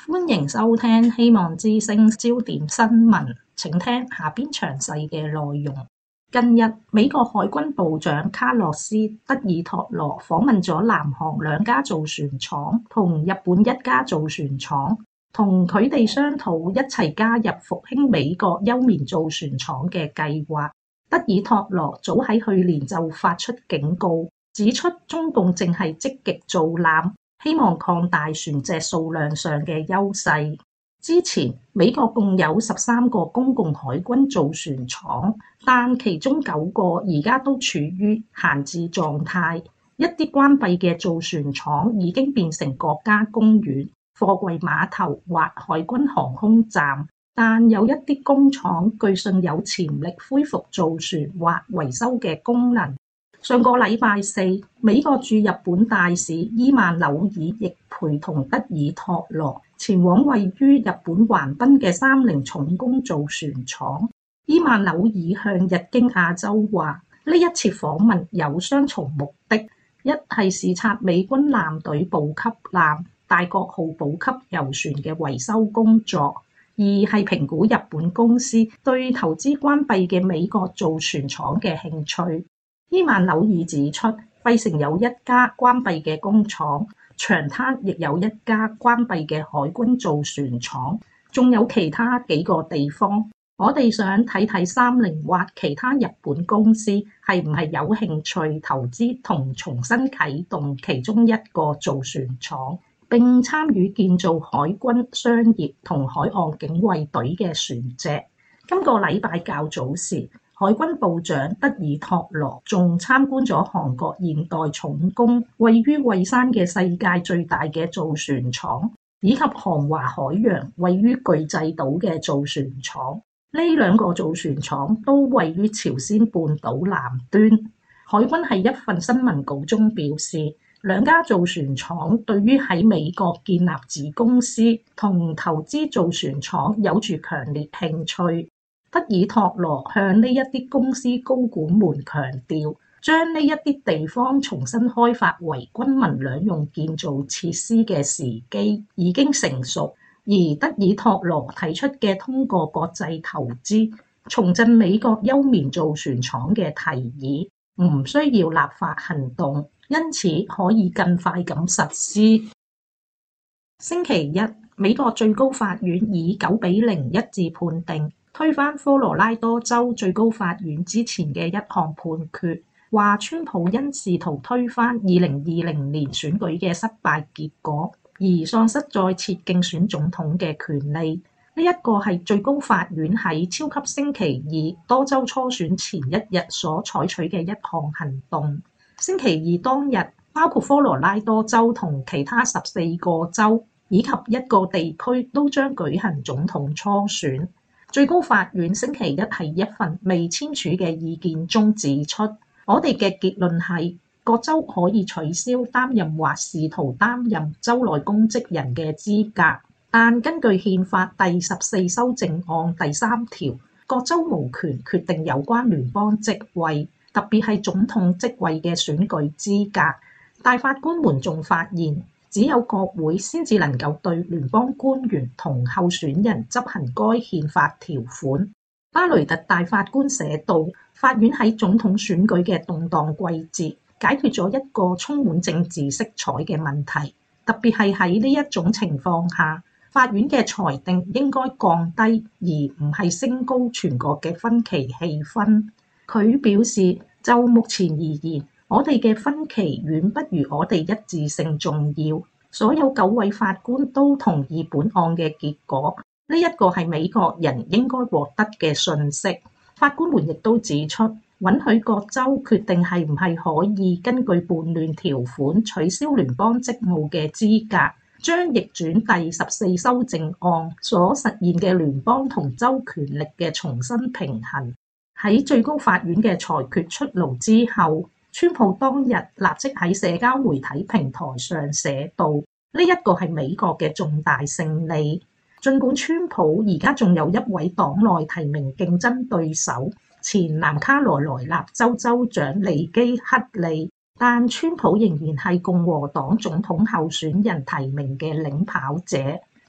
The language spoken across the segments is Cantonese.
歡迎收聽希望之聲焦點新聞，請聽下邊詳細嘅內容。近日，美國海軍部長卡洛斯·德爾托羅訪問咗南韓兩家造船廠同日本一家造船廠，同佢哋商討一齊加入復興美國休眠造船廠嘅計劃。德爾托羅早喺去年就發出警告，指出中共正係積極造艦，希望擴大船隻數量上嘅優勢。之前美國共有13個公共海軍造船廠，但其中9個而家都處於閒置狀態。一啲關閉嘅造船廠已經變成國家公園、貨櫃碼頭或海軍航空站，但有一啲工廠據信有潛力恢復造船或維修嘅功能。上個禮拜四，美國駐日本大使伊曼紐爾亦陪同德爾托羅前往位於日本橫濱嘅三菱重工造船廠。伊曼紐爾向日經亞洲話，呢一次訪問有雙重目的，一係視察美軍艦隊補給艦大國號補給油船嘅維修工作，二係評估日本公司對投資關閉嘅美國造船廠嘅興趣。伊曼紐爾指出，費城有一家關閉嘅工廠，長灘亦有一家關閉嘅海軍造船廠，仲有其他幾個地方。我哋想睇睇三菱或其他日本公司係唔係有興趣投資同重新啟動其中一個造船廠，並參與建造海軍商業同海岸警衛隊嘅船隻。今個禮拜較早時，海軍部長德爾托羅仲參觀咗韓國現代重工位於蔚山嘅世界最大嘅造船廠，以及韓華海洋位於巨濟島嘅造船廠。呢兩個造船廠都位於朝鮮半島南端。海軍喺一份新聞稿中表示，兩家造船廠對於喺美國建立子公司同投資造船廠有住強烈興趣。德爾托羅向呢一啲公司高管們強調，將呢一啲地方重新開發為軍民兩用建造設施嘅時機已經成熟，而德爾托羅提出嘅通過國際投資重振美國休眠造船廠嘅提議，唔需要立法行動，因此可以更快咁實施。星期一，美國最高法院以9-0一致判定，推翻科羅拉多州最高法院之前嘅一項判決，話川普因試圖推翻2020年選舉嘅失敗結果，而喪失再次競選總統嘅權利。呢一個係最高法院喺超級星期二多州初選前一日所採取嘅一項行動。星期二當日，包括科羅拉多州同其他14個州以及一個地區都將舉行總統初選。最高法院星期一喺一份未簽署嘅意見中指出，我哋嘅結論係各州可以取消擔任或試圖擔任州內公職人嘅資格，但根據憲法第14修正案第3條，各州無權決定有關聯邦職位，特別係總統職位嘅選舉資格。大法官們仲發現，只有國會先至能夠對聯邦官員同候選人執行該憲法條款。巴雷特大法官寫道，法院喺總統選舉嘅動盪季節解決咗一個充滿政治色彩嘅問題，特別係喺呢一種情況下，法院嘅裁定應該降低而唔係升高全國嘅分歧氣氛。佢表示，就目前而言，我哋嘅分歧遠不如我哋一致性重要。所有9位法官都同意本案嘅結果，呢一個係美國人應該獲得嘅訊息。法官們亦都指出，允許各州決定係唔係可以根據叛亂條款取消聯邦職務嘅資格，將逆轉第14修正案所實現嘅聯邦同州權力嘅重新平衡。喺最高法院嘅裁決出爐之後，川普當日立即喺社交媒體平台上寫道，呢一個係美國嘅重大勝利。儘管川普而家仲有一位黨內提名競爭對手，前南卡羅來納州州長尼基克利，但川普仍然係共和黨總統候選人提名嘅領跑者。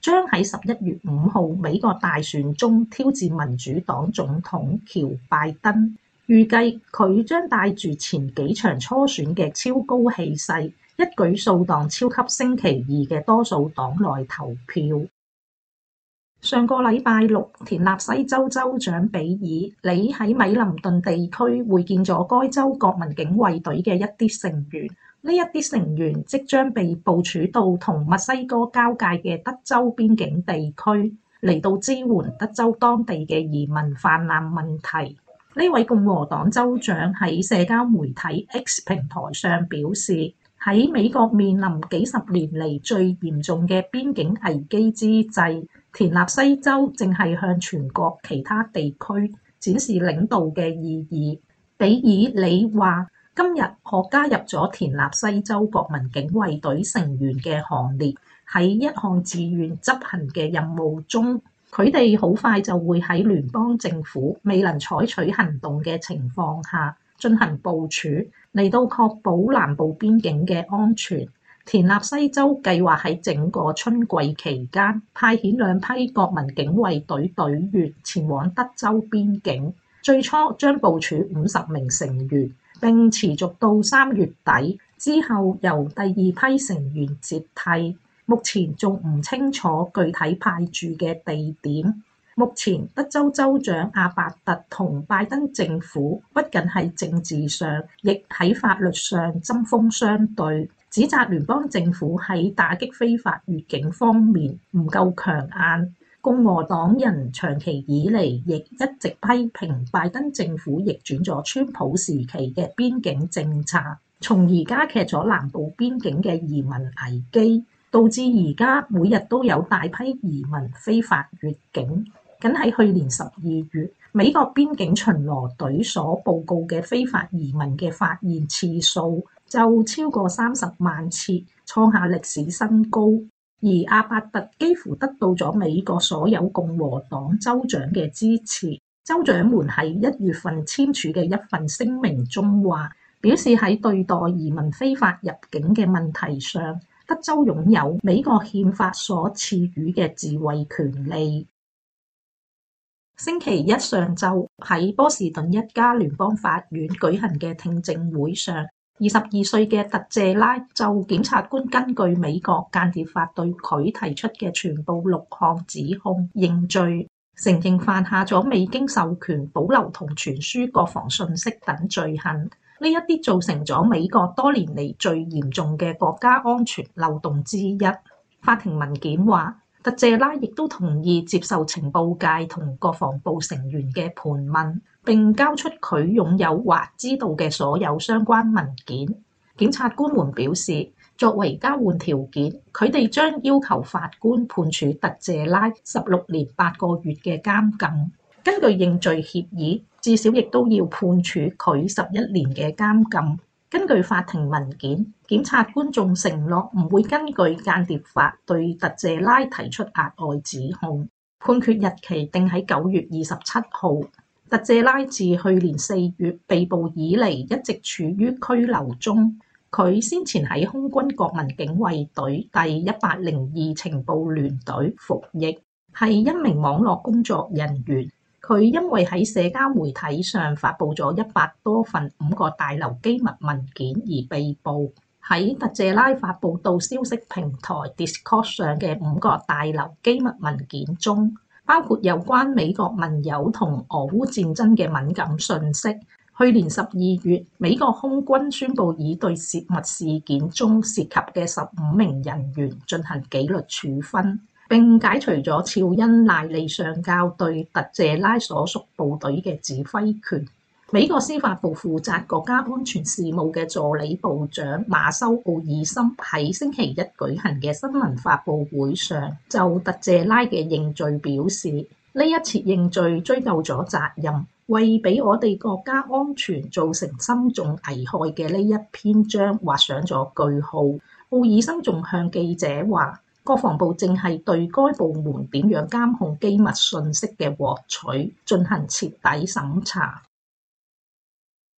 將喺11月5號美國大選中挑戰民主黨總統喬拜登。預計佢將帶住前幾場初選嘅超高氣勢，一舉掃蕩超級星期二嘅多數黨內投票。上個禮拜六，田納西州州長比爾里喺米林頓地區會見咗該州國民警衛隊嘅一啲成員。呢一啲成員即將被部署到同墨西哥交界嘅德州邊境地區，嚟到支援德州當地嘅移民泛濫問題。呢位共和黨州長喺社交媒體 X 平台上表示，喺美國面臨幾十年嚟最嚴重嘅邊境危機之際，田納西州正係向全國其他地區展示領導嘅意義。比爾里話：今日我加入咗田納西州國民警衛隊成員嘅行列，喺一項自願執行嘅任務中，佢哋好快就會喺聯邦政府未能採取行動嘅情況下進行部署，嚟到確保南部邊境嘅安全。田納西州計劃喺整個春季期間派遣2批國民警衛隊隊員前往德州邊境，最初將部署50名成員，並持續到3月底，之後由第2批成員接替。目前仲唔清楚具體派駐嘅地點。目前德州州長阿伯特同拜登政府不僅喺政治上，亦喺法律上針鋒相對，指責聯邦政府喺打擊非法越境方面唔夠強硬。共和黨人長期以嚟亦一直批評拜登政府逆轉咗川普時期嘅邊境政策，從而加劇咗南部邊境嘅移民危機，導致而家每日都有大批移民非法越境。僅喺去年12月，美國邊境巡邏隊所報告嘅非法移民嘅發現次數就超過30萬次，創下歷史新高。而阿伯特幾乎得到咗美國所有共和黨州長嘅支持。州長們喺1月份簽署嘅一份聲明中話，表示喺對待移民非法入境嘅問題上，德州擁有美國憲法所賜予嘅自衛權利。星期一上晝喺波士頓一家聯邦法院舉行嘅聽證會上，22歲嘅特謝拉就檢察官根據美國間諜法對佢提出嘅全部6項指控認罪，承認犯下咗未經授權保留同傳輸國防信息等罪行。呢一啲造成咗美國多年嚟最嚴重嘅國家安全漏洞之一。法庭文件話，特謝拉亦都同意接受情報界同國防部成員嘅盤問，並交出佢擁有或知道嘅所有相關文件。檢察官們表示，作為交換條件，佢哋將要求法官判處特謝拉16年8個月嘅監禁。根據認罪協議，至少亦都要判處佢11年嘅監禁。根據法庭文件，檢察官仲承諾唔會根據間諜法對特謝拉提出額外指控。判決日期定喺9月27號。特謝拉自去年4月被捕以嚟一直處於拘留中。佢先前喺空軍國民警衛隊第102情報聯隊服役，係一名網絡工作人員。佢因為喺社交媒體上發布咗100多份5個大樓機密文件而被捕。喺特謝拉發布到消息平台 Discord 上嘅5個大樓機密文件中，包括有關美國盟友同俄烏戰爭嘅敏感訊息。去年12月，美國空軍宣布已對泄密事件中涉及嘅15名人員進行紀律處分，並解除咗喬恩賴利上校對特謝拉所屬部隊嘅指揮權。美國司法部負責國家安全事務嘅助理部長馬修奧爾森喺星期一舉行嘅新聞發佈會上，就特謝拉嘅認罪表示，呢一次認罪追究咗責任，為俾我哋國家安全造成深重危害嘅呢一篇章畫上咗句號。奧爾森仲向記者話，國防部正係對該部門點樣監控機密信息嘅獲取進行徹底審查。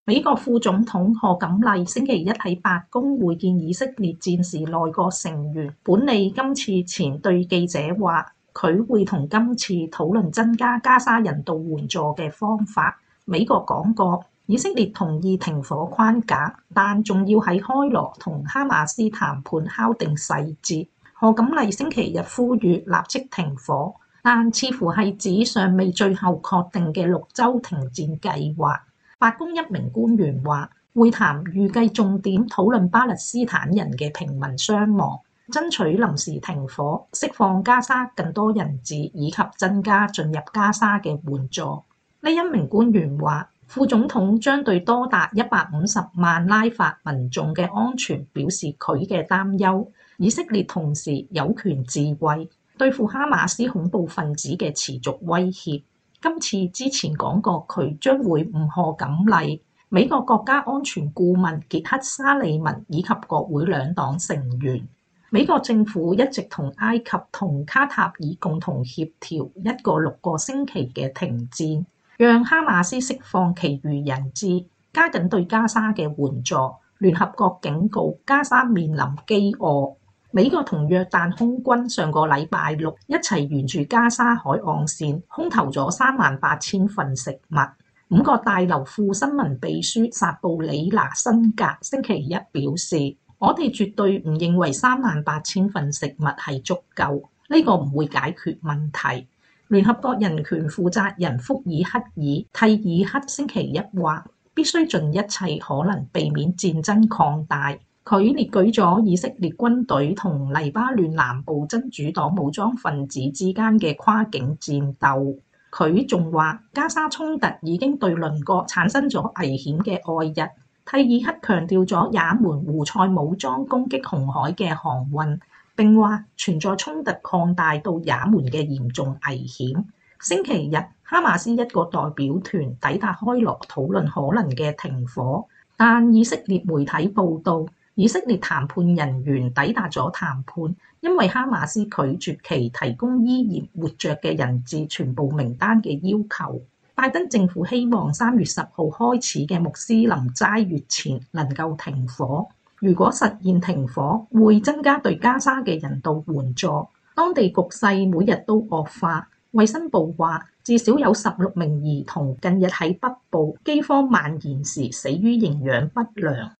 美國副總統賀錦麗星期一喺白宮會見以色列戰時內閣成員本利今次前對記者話，佢會同今次討論增加加沙人道援助嘅方法。美國講過，以色列同意停火框架，但仲要喺開羅同哈馬斯談判敲定細節。賀錦麗星期日呼籲立即停火，但似乎係指尚未最後確定嘅6週停戰計劃。白宮一名官員話，會談預計重點討論巴勒斯坦人嘅平民傷亡，爭取臨時停火、釋放加沙更多人質以及增加進入加沙嘅援助。呢一名官員話，副總統將對多達150萬拉法民眾嘅安全表示佢嘅擔憂。以色列同時有權自衛，對付哈馬斯恐怖分子嘅持續威脅。今次之前講過，佢將會晤賀錦麗、美國國家安全顧問傑克沙利文以及國會兩黨成員。美國政府一直同埃及同卡塔爾共同協調一個6個星期嘅停戰，讓哈馬斯釋放其餘人質，加緊對加沙嘅援助。聯合國警告加沙面臨饑餓。美國同約旦空軍上個禮拜六一齊沿住加沙海岸線空投咗38000份食物。5角大樓副新聞秘書薩布里拿辛格星期一表示，我哋絕對唔認為38000份食物係足夠，呢個唔會解決問題。聯合國人權負責人福爾克爾蒂爾克星期一話，必須盡一切可能避免戰爭擴大。佢列舉咗以色列軍隊同黎巴嫩南部真主黨武裝分子之間嘅跨境戰鬥。佢仲話，加沙衝突已經對鄰國產生咗危險嘅外溢。蒂爾克強調咗也門胡塞武裝攻擊紅海嘅航運，並話存在衝突擴大到也門嘅嚴重危險。星期日，哈馬斯一個代表團抵達開羅討論可能嘅停火，但以色列媒體報導，以色列談判人員抵達咗談判，因為哈馬斯拒絕其提供依然活着嘅人質全部名單嘅要求。拜登政府希望3月10號開始嘅穆斯林齋月前能夠停火。如果實現停火，會增加對加沙嘅人道援助。當地局勢每日都惡化。衛生部話，至少有16名兒童近日喺北部饑荒蔓延時死於營養不良。